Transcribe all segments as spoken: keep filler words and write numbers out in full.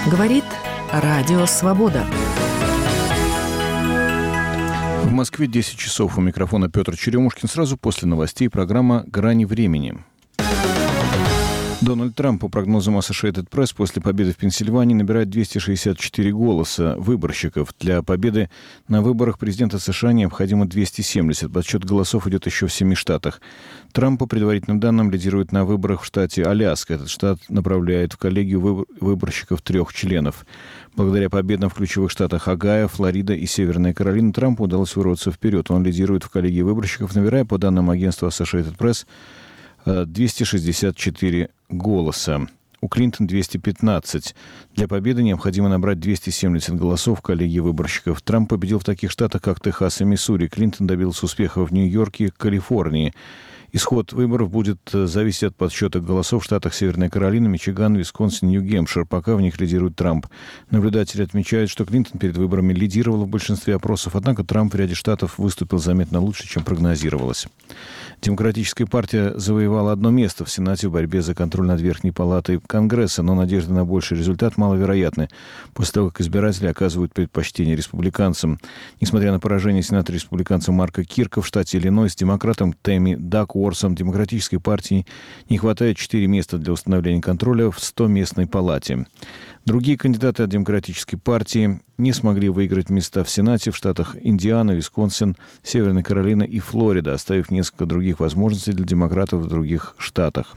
Говорит Радио Свобода. В Москве десять часов. У микрофона Петр Черемушкин. Сразу после новостей программа «Грани времени». Дональд Трамп, по прогнозам Associated Press, после победы в Пенсильвании набирает двести шестьдесят четыре голоса выборщиков. Для победы на выборах президента США необходимо двести семьдесят. Подсчет голосов идет еще в семи штатах. Трамп, по предварительным данным, лидирует на выборах в штате Аляска. Этот штат направляет в коллегию выборщиков трех членов. Благодаря победам в ключевых штатах Огайо, Флорида и Северная Каролина Трампу удалось вырваться вперед. Он лидирует в коллегии выборщиков, набирая, по данным агентства Associated Press, двести шестьдесят четыре голоса. У Клинтон двести пятнадцать. Для победы необходимо набрать двести семьдесят голосов в коллегии выборщиков. Трамп победил в таких штатах, как Техас и Миссури. Клинтон добился успехов в Нью-Йорке и Калифорнии. Исход выборов будет зависеть от подсчета голосов в штатах Северная Каролина, Мичиган, Висконсин, Нью-Гэмпшир. Пока в них лидирует Трамп. Наблюдатели отмечают, что Клинтон перед выборами лидировала в большинстве опросов, однако Трамп в ряде штатов выступил заметно лучше, чем прогнозировалось. Демократическая партия завоевала одно место в Сенате в борьбе за контроль над Верхней палатой Конгресса, но надежды на больший результат маловероятны после того, как избиратели оказывают предпочтение республиканцам. Несмотря на поражение сенатора республиканца Марка Кирка в штате Иллинойс, демократам Тэмми Дакворсом Демократической партии не хватает четыре места для установления контроля в стоместной палате. Другие кандидаты от Демократической партии не смогли выиграть места в Сенате в штатах Индиана, Висконсин, Северная Каролина и Флорида, оставив несколько других возможностей для демократов в других штатах.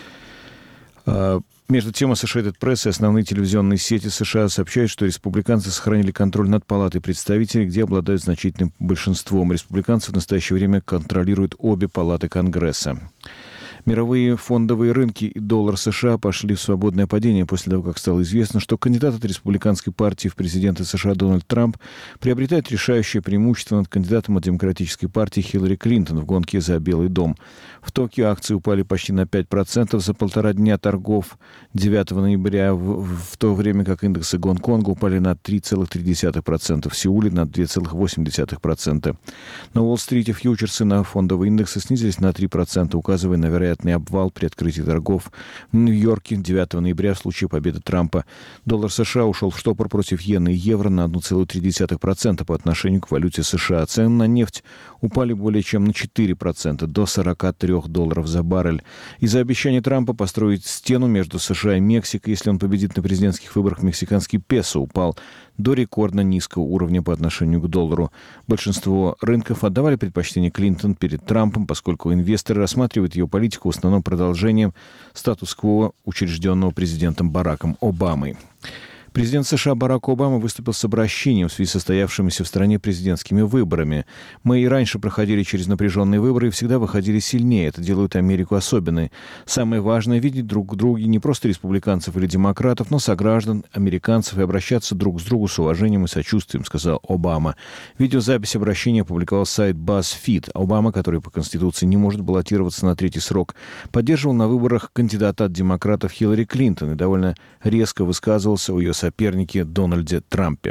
Между тем, Associated Press и основные телевизионные сети США сообщают, что республиканцы сохранили контроль над Палатой представителей, где обладают значительным большинством. Республиканцы в настоящее время контролируют обе палаты Конгресса. Мировые фондовые рынки и доллар США пошли в свободное падение после того, как стало известно, что кандидат от республиканской партии в президенты США Дональд Трамп приобретает решающее преимущество над кандидатом от демократической партии Хиллари Клинтон в гонке за Белый дом. В Токио акции упали почти на пять процентов за полтора дня торгов девятого ноября, в, в то время как индексы Гонконга упали на три целых три десятых процента, в Сеуле на два целых восемь десятых процента. На Уолл-стрите фьючерсы на фондовые индексы снизились на три процента, указывая на вероятность обвал при открытии торгов в Нью-Йорке девятого ноября в случае победы Трампа. Доллар США ушел в штопор против иены и евро на одна целая три десятых процента по отношению к валюте США. Цены на нефть упали более чем на четыре процента, до сорок три долларов за баррель. Из-за обещания Трампа построить стену между США и Мексикой, если он победит на президентских выборах, мексиканский песо упал до рекордно низкого уровня по отношению к доллару. Большинство рынков отдавали предпочтение Клинтон перед Трампом, поскольку инвесторы рассматривают ее политику в основном продолжением статус-кво, учрежденного президентом Бараком Обамой. Президент США Барак Обама выступил с обращением в связи с состоявшимися в стране президентскими выборами. «Мы и раньше проходили через напряженные выборы и всегда выходили сильнее. Это делает Америку особенной. Самое важное — видеть друг в друге не просто республиканцев или демократов, но сограждан, американцев, и обращаться друг с другом с уважением и сочувствием», — сказал Обама. Видеозапись обращения опубликовал сайт BuzzFeed. Обама, который по Конституции не может баллотироваться на третий срок, поддерживал на выборах кандидата от демократов Хиллари Клинтон и довольно резко высказывался о ее сопернике Дональде Трампе.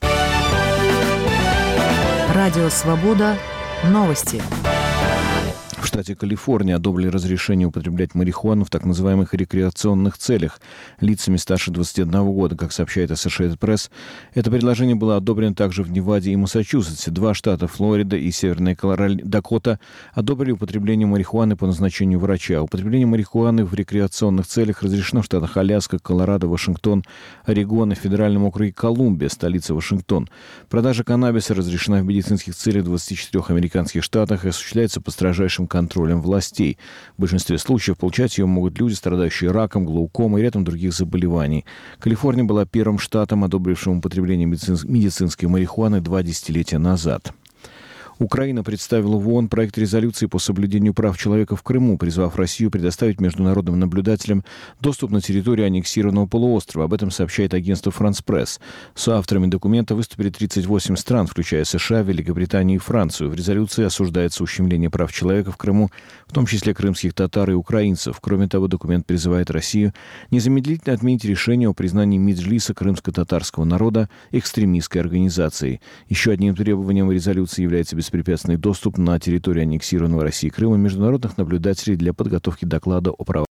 Радио Свобода. Новости. В штате Калифорния одобрили разрешение употреблять марихуану в так называемых рекреационных целях лицами старше двадцати одного года, как сообщает Associated Press. Это предложение было одобрено также в Неваде и Массачусетсе. Два штата, Флорида и Северная Дакота, одобрили употребление марихуаны по назначению врача. Употребление марихуаны в рекреационных целях разрешено в штатах Аляска, Колорадо, Вашингтон, Орегон и Федеральном округе Колумбия, столица Вашингтон. Продажа каннабиса разрешена в медицинских целях в двадцати четырёх американских штатах и осуществляется под строжайшим контролем властей. В большинстве случаев получать ее могут люди, страдающие раком, глаукомой и рядом других заболеваний. Калифорния была первым штатом, одобрившим употребление медицинской марихуаны два десятилетия назад. Украина представила в ООН проект резолюции по соблюдению прав человека в Крыму, призвав Россию предоставить международным наблюдателям доступ на территорию аннексированного полуострова. Об этом сообщает агентство France Press. Соавторами документа выступили тридцать восемь стран, включая США, Великобританию и Францию. В резолюции осуждается ущемление прав человека в Крыму, в том числе крымских татар и украинцев. Кроме того, документ призывает Россию незамедлительно отменить решение о признании Меджлиса крымско-татарского народа экстремистской организацией. Еще одним требованием резолюции является беспрепятственный доступ на территорию аннексированного Россией Крыма международных наблюдателей для подготовки доклада о правах